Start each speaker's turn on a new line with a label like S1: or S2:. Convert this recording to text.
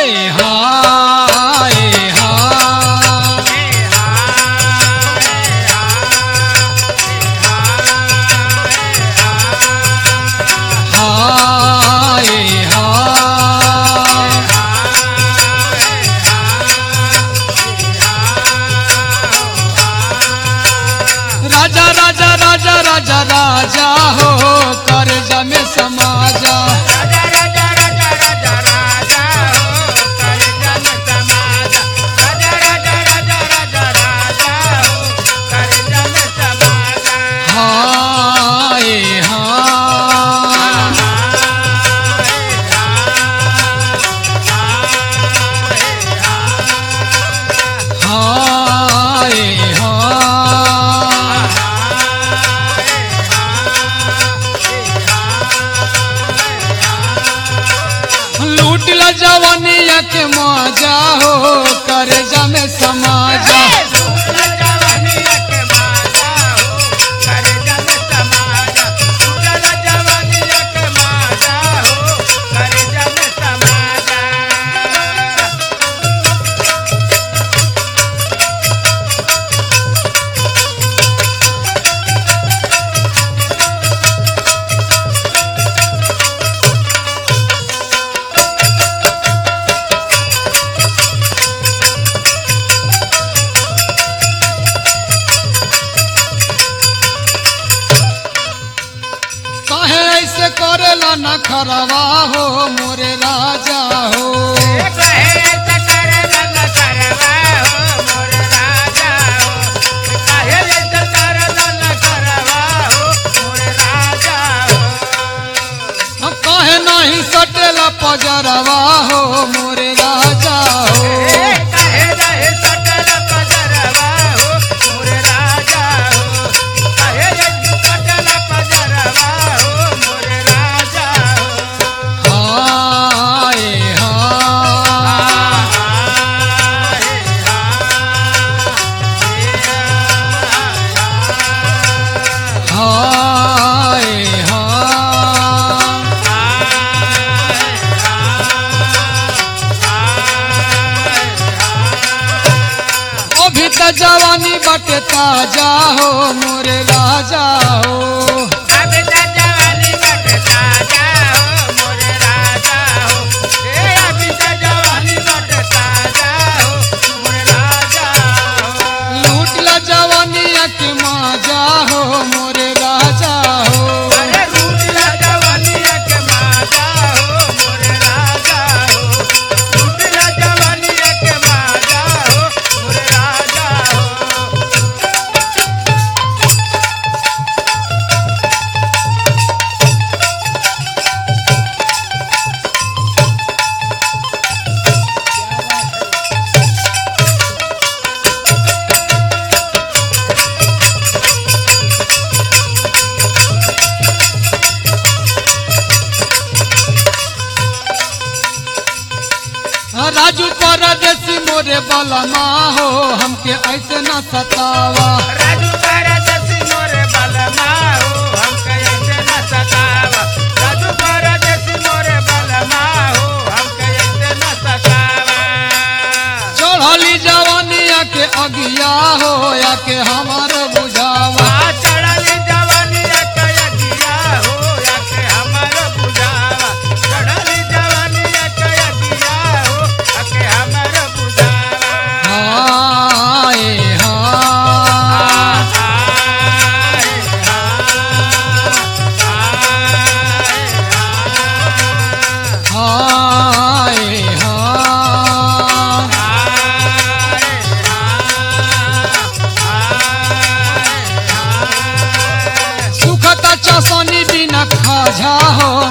S1: राजा राजा हो कर्ज में समाजा जवानिया के मजा हो कर्जा में समाजा ऐसे करेला न खरवा हो मोरे राजा हो कहे नहीं सटेला पजरवा हो मोरे राजा हो जवानी बटे ताजा हो मोरे राजा हो
S2: अभी तो जवानी बटे ताजा हो मोरे राजा हो अभी तो जवानी बटे ताजा हो मोरे राजा हो
S1: लूट ला जवानिया के माजा हो मोरे राजा हो
S2: अरे लूट ला जवानिया के माजा हो मोरे राजा हो लूट ला जवानिया के माजा हो मोरे राजा हो
S1: राजू परदेसी मोरे बलमा हो हमके ऐसे न सतावा
S2: राजू परदेसी मोरे बलमा हो हमके ऐसे न सतावा राजू परदेसी मोरे बलमा हो हमके ऐसे न सतावा
S1: चढ़ली जवानिया के अगिया हो या के हमार बुझावा
S2: चढ़ली जवानिया के अगिया हो या के हमार बुझावा चढ़ली जवानिया के अगिया हो या के हमार बुझावा
S1: सुखता चौसनी बिना खाजा हो